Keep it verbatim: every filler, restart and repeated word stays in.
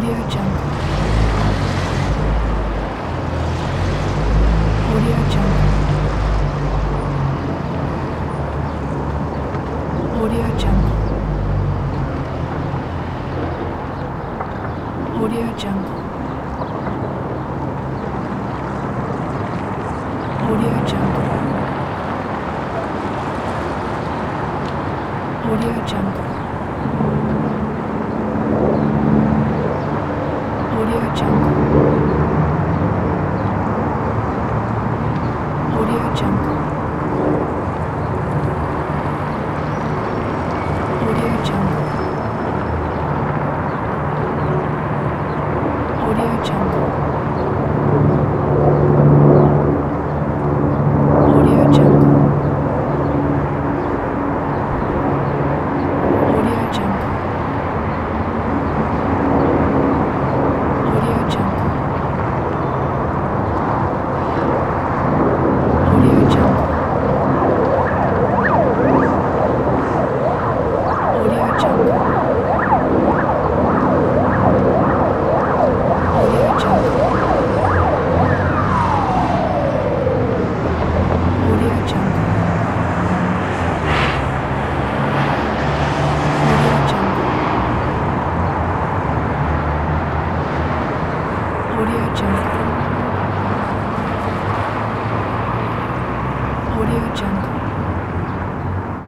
Audio Jungle. Audio Jungle. Audio Jungle. Audio Jungle. Audio Jungle. Audio Jungle. Audio Jungle. Audio Jungle. Audio Jungle. Audio Jungle. Audio Jungle. Audio Jungle. Audio Jungle. Audio Jungle. Audio Jungle. Audio Jungle. Audio Jungle. Audio Jungle. Audio Jungle.